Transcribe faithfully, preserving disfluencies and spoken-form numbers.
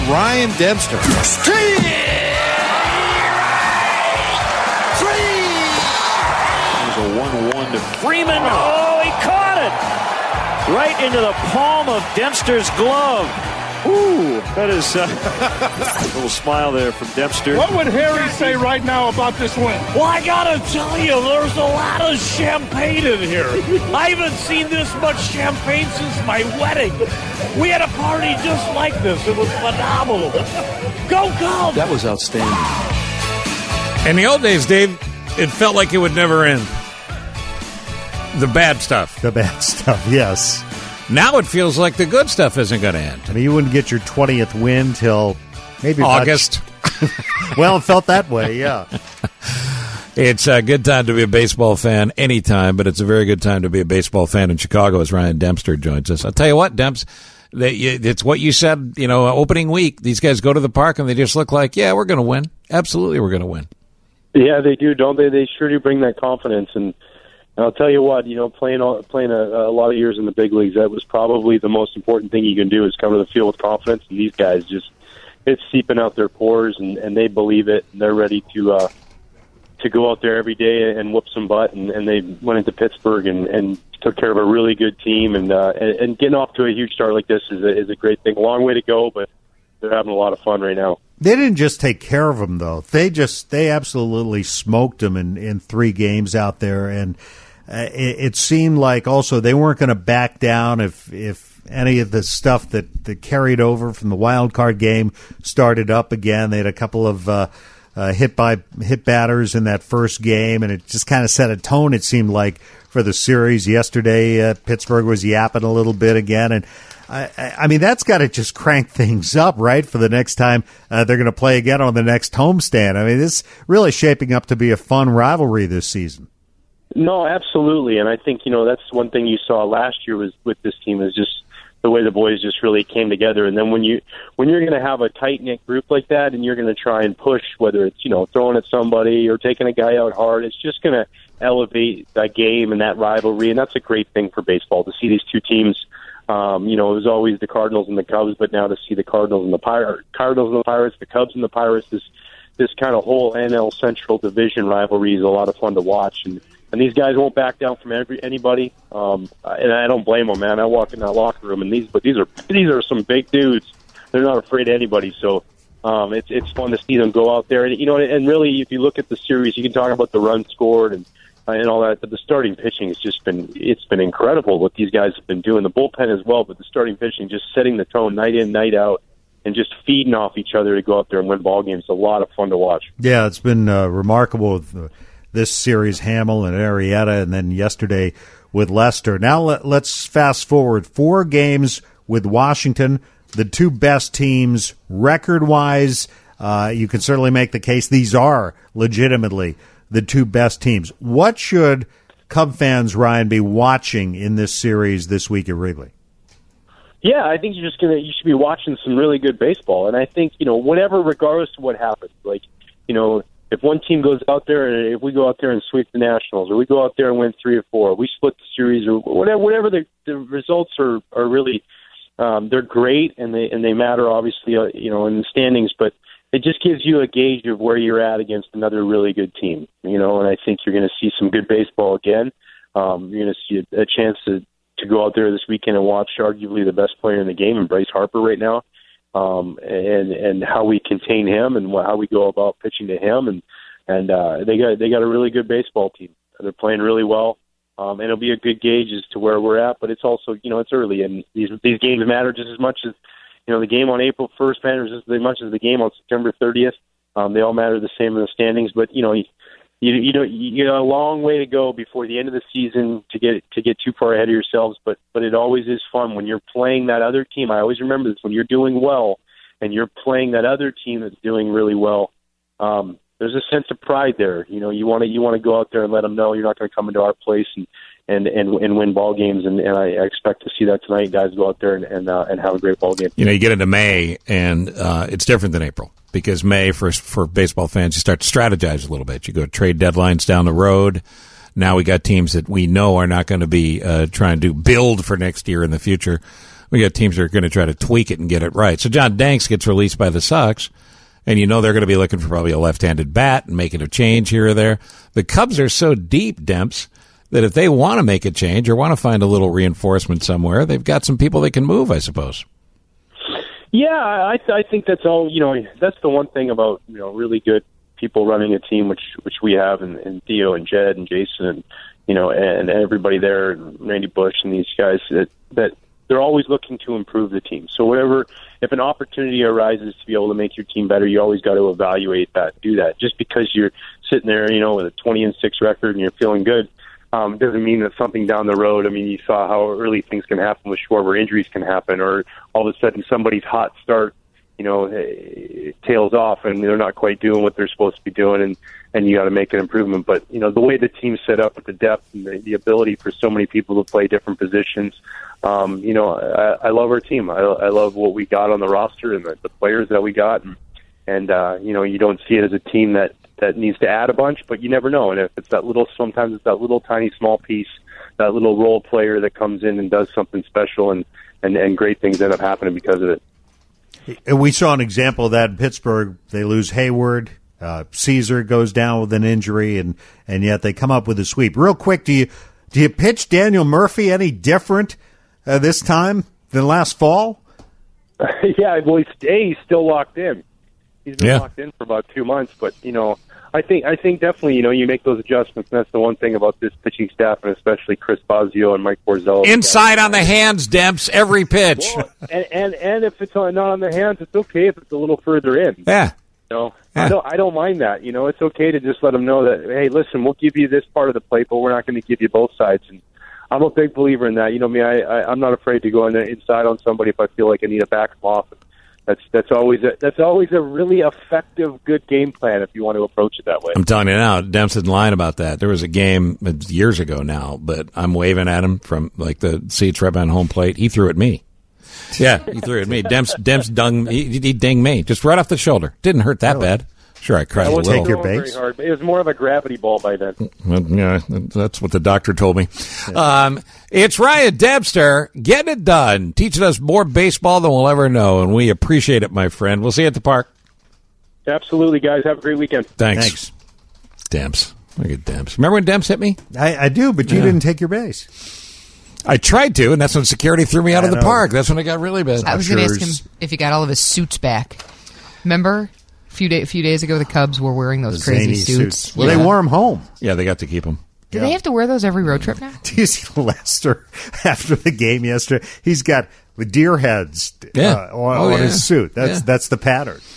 Ryan Dempster. Three! There's a one one to Freeman. Oh, he caught it! Right into the palm of Dempster's glove. Ooh, that is uh, a little smile there from Dempster. What would Harry say right now about this win? Well, I gotta tell you, there's a lot of champagne in here. I haven't seen this much champagne since my wedding. We had a party just like this. It was phenomenal. Go, Cubs! That was outstanding. In the old days, Dave, it felt like it would never end. The bad stuff. The bad stuff, yes. Now it feels like the good stuff isn't going to end. I mean, you wouldn't get your twentieth win till maybe August. Well, it felt that way, yeah. It's a good time to be a baseball fan anytime, but it's a very good time to be a baseball fan in Chicago as Ryan Dempster joins us. I'll tell you what, Demps, they, it's what you said, you know, opening week. These guys go to the park and they just look like, yeah, we're going to win. Absolutely, we're going to win. Yeah, they do, don't they? They sure do bring that confidence. And I'll tell you what, you know, playing all, playing a, a lot of years in the big leagues, that was probably the most important thing you can do is come to the field with confidence. And these guys just, it's seeping out their pores, and, and they believe it, and they're ready to uh, to go out there every day and whoop some butt. And, and they went into Pittsburgh and, and took care of a really good team. And, uh, and and getting off to a huge start like this is a, is a great thing. A long way to go, but they're having a lot of fun right now. They didn't just take care of them, though. They just they absolutely smoked them in, in three games out there, and uh, it, it seemed like also they weren't going to back down if if any of the stuff that, that carried over from the wild card game started up again. They had a couple of uh, uh, hit by hit batters in that first game, and it just kind of set a tone. It seemed like for the series yesterday, uh, Pittsburgh was yapping a little bit again, and. I, I mean, that's got to just crank things up, right, for the next time uh, they're going to play again on the next homestand. I mean, this is really shaping up to be a fun rivalry this season. No, absolutely. And I think, you know, that's one thing you saw last year was with this team is just the way the boys just really came together. And then when, you, when you're going to have a tight-knit group like that and you're going to try and push, whether it's, you know, throwing at somebody or taking a guy out hard, it's just going to elevate that game and that rivalry. And that's a great thing for baseball, to see these two teams. Um, you know, it was always the Cardinals and the Cubs, but now to see the Cardinals and the Pirates, Cardinals and the Pirates, the Cubs and the Pirates, this this kind of whole N L Central Division rivalry is a lot of fun to watch. And, and these guys won't back down from every, anybody. Um, and I don't blame them, man. I walk in that locker room, and these, but these are these are some big dudes. They're not afraid of anybody. So um, it's it's fun to see them go out there. And you know, and really, if you look at the series, you can talk about the runs scored and. and all that, but the starting pitching has just been, it's been incredible what these guys have been doing. The bullpen as well, but the starting pitching just setting the tone night in, night out, and just feeding off each other to go out there and win ball games. It's a lot of fun to watch. Yeah, it's been uh, remarkable with uh, this series, Hamill and Arrieta, and then yesterday with Lester. Now let, let's fast forward. Four games with Washington, the two best teams record-wise. Uh, you can certainly make the case these are legitimately the two best teams. What should Cub fans, Ryan, be watching in this series this week at Wrigley? Yeah, I think you're just gonna you should be watching some really good baseball. And I think, you know, whatever, regardless of what happens, like, you know, if one team goes out there and if we go out there and sweep the Nationals, or we go out there and win three or four, we split the series, or whatever, whatever the, the results are are really um, they're great and they and they matter obviously, uh, you know, in the standings, but it just gives you a gauge of where you're at against another really good team, you know, and I think you're going to see some good baseball again. Um, you're going to see a, a chance to, to go out there this weekend and watch arguably the best player in the game, and Bryce Harper right now, um, and and how we contain him and how we go about pitching to him, and and uh, they got they got a really good baseball team. They're playing really well, um, and it'll be a good gauge as to where we're at. But it's also, you know, it's early, and these these games matter just as much as. You know, the game on April first matters just as much as the game on September thirtieth. Um, they all matter the same in the standings, but you know, you you, you know, you got a long way to go before the end of the season to get to get too far ahead of yourselves. But but it always is fun when you're playing that other team. I always remember this: when you're doing well and you're playing that other team that's doing really well. Um, there's a sense of pride there. You know, you want to you want to go out there and let them know you're not going to come into our place and. And, and and win ball games, and, and I expect to see that tonight. Guys, go out there and and, uh, and have a great ball game. You know, you get into May, and uh, it's different than April, because May, for for baseball fans, you start to strategize a little bit. You go trade deadlines down the road. Now we got teams that we know are not going to be uh, trying to build for next year in the future. We got teams that are going to try to tweak it and get it right. So John Danks gets released by the Sox, and you know they're going to be looking for probably a left-handed bat and making a change here or there. The Cubs are so deep, Demps, that if they want to make a change or want to find a little reinforcement somewhere, they've got some people they can move, I suppose. Yeah, I, I think that's all. You know, that's the one thing about you know really good people running a team, which which we have, and, and Theo and Jed and Jason, and you know, and everybody there, and Randy Bush and these guys that that they're always looking to improve the team. So whatever, if an opportunity arises to be able to make your team better, you always got to evaluate that, do that. Just because you're sitting there, you know, with a twenty and six record and you're feeling good. Um, doesn't mean that something down the road, I mean, you saw how early things can happen with Schwarber, injuries can happen, or all of a sudden somebody's hot start, you know, tails off and they're not quite doing what they're supposed to be doing, and, and you got to make an improvement. But, you know, the way the team's set up with the depth and the, the ability for so many people to play different positions, um, you know, I, I love our team. I, I love what we got on the roster and the, the players that we got. And, and uh, you know, you don't see it as a team that, that needs to add a bunch, but you never know. And if it's that little, sometimes it's that little tiny small piece, that little role player that comes in and does something special, and, and, and great things end up happening because of it. And we saw an example of that in Pittsburgh. They lose Hayward. Uh, Caesar goes down with an injury, and, and yet they come up with a sweep. Real quick, do you do you pitch Daniel Murphy any different uh, this time than last fall? Yeah, well, he's, A, he's still locked in. He's been Yeah. locked in for about two months, but you know, I think I think definitely you know you make those adjustments. And that's the one thing about this pitching staff, and especially Chris Bosio and Mike Borzell. Inside on the hands, Demps, every pitch. Well, and, and and if it's not on the hands, it's okay if it's a little further in. Yeah. You know, Yeah. I don't I don't mind that. You know, it's okay to just let them know that, hey, listen, we'll give you this part of the plate, but we're not going to give you both sides. And I'm a big believer in that. You know, me, I, I I'm not afraid to go in inside on somebody if I feel like I need to back them off. That's that's always a, that's always a really effective, good game plan if you want to approach it that way. I'm telling you now, Demps isn't lying about that. There was a game years ago now, but I'm waving at him from like the seats right behind home plate. He threw at me. Yeah, he threw at me. Demps, Demps dung, he, he dinged me just right off the shoulder. Didn't hurt that bad. Sure, I cried I a wasn't little. Take your throwing base? very hard, but it was more of a gravity ball by then. Well, yeah, that's what the doctor told me. Um, it's Ryan Dempster getting it done, teaching us more baseball than we'll ever know, and we appreciate it, my friend. We'll see you at the park. Absolutely, guys. Have a great weekend. Thanks. Thanks. Demps. Look at Demps. Remember when Demps hit me? I, I do, but you Yeah. didn't take your base. I tried to, and that's when security threw me out I of the know. park. That's when it got really bad. I was going to ask him if he got all of his suits back. Remember, a few, day, a few days ago, the Cubs were wearing those The crazy zany suits. Well, Yeah. they wore them home. Yeah, they got to keep him. Do they have to wear those every road trip now? Do you see Lester after the game yesterday? He's got the deer heads Yeah. uh, on, Oh, on yeah. his suit. That's Yeah. that's the pattern.